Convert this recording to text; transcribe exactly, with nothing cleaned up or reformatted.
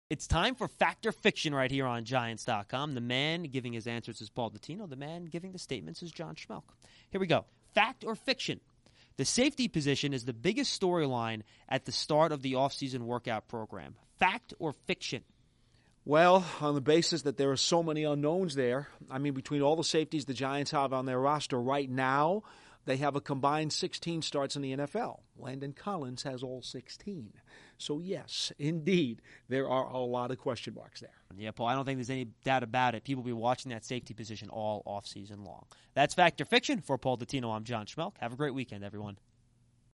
It's time for Fact or Fiction right here on Giants dot com. The man giving his answers is Paul Dottino. The man giving the statements is John Schmelk. Here we go. Fact or fiction? The safety position is the biggest storyline at the start of the offseason workout program. Fact or fiction? Well, on the basis that there are so many unknowns there, I mean, between all the safeties the Giants have on their roster right now, they have a combined sixteen starts in the N F L. Landon Collins has all sixteen. So, yes, indeed, there are a lot of question marks there. Yeah, Paul, I don't think there's any doubt about it. People will be watching that safety position all offseason long. That's Fact or Fiction. For Paul Dottino, I'm John Schmelk. Have a great weekend, everyone.